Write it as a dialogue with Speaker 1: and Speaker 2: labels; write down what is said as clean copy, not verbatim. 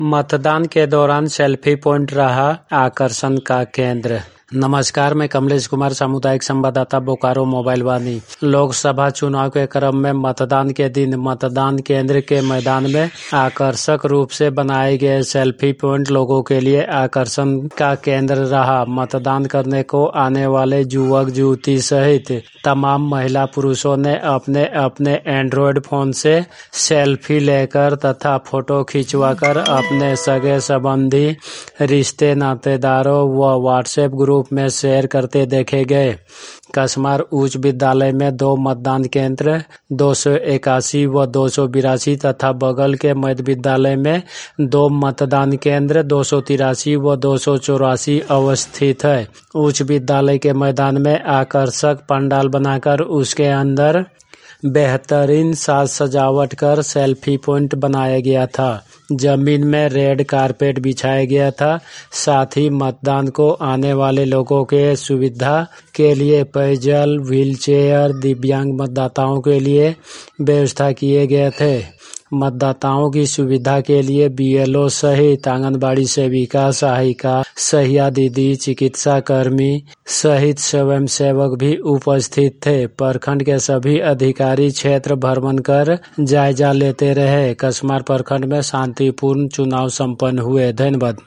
Speaker 1: मतदान के दौरान सेल्फी पॉइंट रहा आकर्षण का केंद्र। नमस्कार, मैं कमलेश कुमार, सामुदायिक संवाददाता, बोकारो मोबाइल वाणी। लोकसभा चुनाव के क्रम में मतदान के दिन मतदान केंद्र के मैदान में आकर्षक रूप से बनाए गए सेल्फी पॉइंट लोगों के लिए आकर्षण का केंद्र रहा। मतदान करने को आने वाले युवक युवती सहित तमाम महिला पुरुषों ने अपने अपने एंड्रॉयड फोन से सेल्फी लेकर तथा फोटो खिंचवाकर अपने सगे संबंधी, रिश्ते नातेदारों व व्हाट्सएप ग्रुप में शेयर करते देखे गए। कसमार उच्च विद्यालय में 2 मतदान केंद्र 281 व 282 तथा बगल के मध्य विद्यालय में 2 मतदान केंद्र 283 व 284 अवस्थित है। उच्च विद्यालय के मैदान में आकर्षक पंडाल बनाकर उसके अंदर बेहतरीन साज सजावट कर सेल्फी पॉइंट बनाया गया था। जमीन में रेड कारपेट बिछाया गया था। साथ ही मतदान को आने वाले लोगों के सुविधा के लिए पेयजल, व्हीलचेयर, दिव्यांग मतदाताओं के लिए व्यवस्था किए गए थे। मतदाताओं की सुविधा के लिए बीएलओ सहित आंगनबाड़ी सेविका, सहायिका, सहिया दीदी, चिकित्सा कर्मी सहित स्वयंसेवक भी उपस्थित थे। प्रखंड के सभी अधिकारी क्षेत्र भ्रमण कर जायजा लेते रहे। कसमार प्रखंड में शांतिपूर्ण चुनाव संपन्न हुए। धन्यवाद।